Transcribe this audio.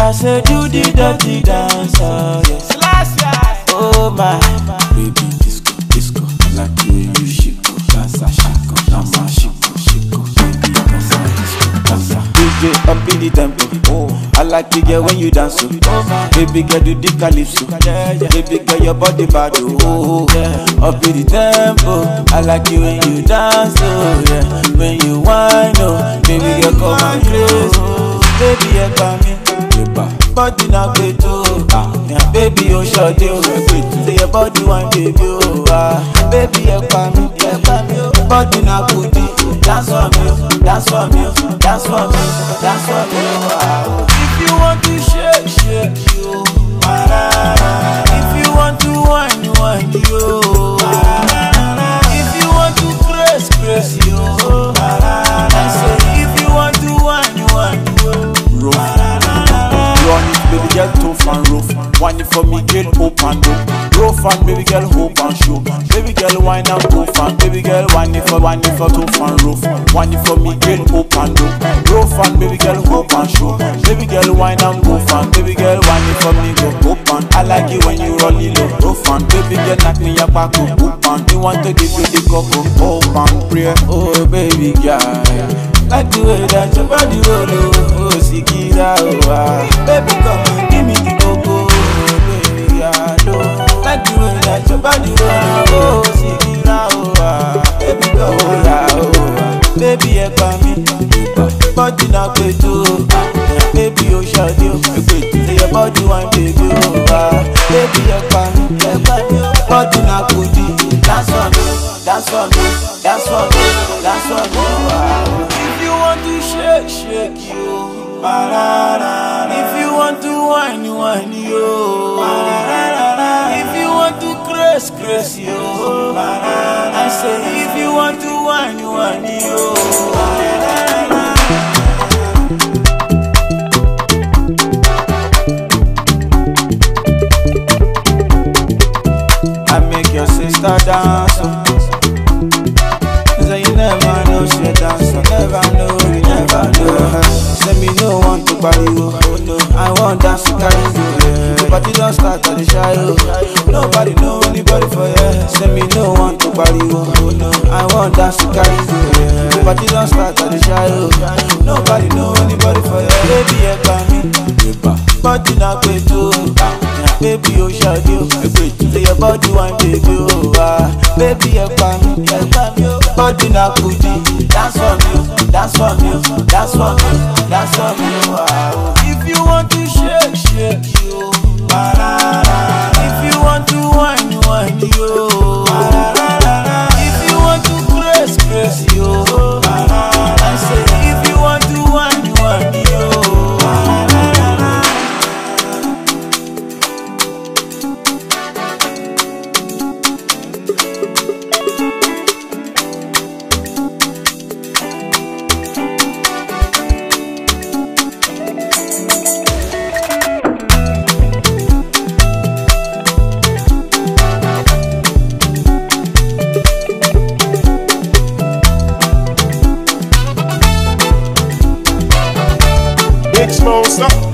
I say do the dirty dance, oh yes. Oh my baby, disco, disco, like the way you shiko, dansa, shiko, dansa, shiko, shiko, baby, dansa, disco, dansa. DJ up in the tempo, oh, I like it girl when you dance, oh my baby girl do the calypso, baby girl your body bad, oh yeah. Up in the tempo, I like it when you dance, oh yeah. When you whine, oh, baby girl come and close, oh, baby you come in. Body na gbeto, baby o short o, say your body one baby o, baby you pa mi, body na goody, dance for me, dance for me, dance for me, dance for me. If you want to shake, shake you, if you want to whine, whine you, if you want to press, press you, I say if you want to whine, whine you. Run it, baby girl, tough and rough. Wine it for me, girl, hope and dope. Rough and baby girl, hope and show. Baby girl, wine and tough and baby girl, wine it for tough and rough. Wine it for me, girl, hope and dope. Rough and baby girl, hope and show. Baby girl, wine and tough and baby girl, wine it for me, go hope and. I like it when you roll it low. Rough and baby girl, knock me your back up, hope and. You want to give you the cup of hope and prayer. Oh baby girl, like the way that your body roll, oh Sikira, oh baby come and give me the coco, baby I know. Like the way that your body roll, oh Sikira, oh baby come oh baby you come in, body na gbeto, baby oh short you, say your body one baby oh baby you come in, body na goody, dance for me, dance for me, dance for me, dance for me. If you want to shake, shake you. If you want to whine, whine you. If you want to press, press you. I say if you want to whine, whine you. I make your sister dance. So you never know she dance, never know, you never know. Say me no want to party, oh no, I want dance to carry you. The party don't start at the shy, oh. Nobody know anybody for you. Say me no want to party, oh no, I want dance to carry you. The party don't start at the shy, oh. Nobody know anybody for you. Baby you come in, body na gbeto, baby oh short you, say your body one baby oh baby you come in, body na goody, dance for me, dance for me, dance for me, dance for me. If you want to shake, shake you. If you want to whine, whine you. If you want to press, press you. I say if you want to whine, whine you. Big Smoke, stop.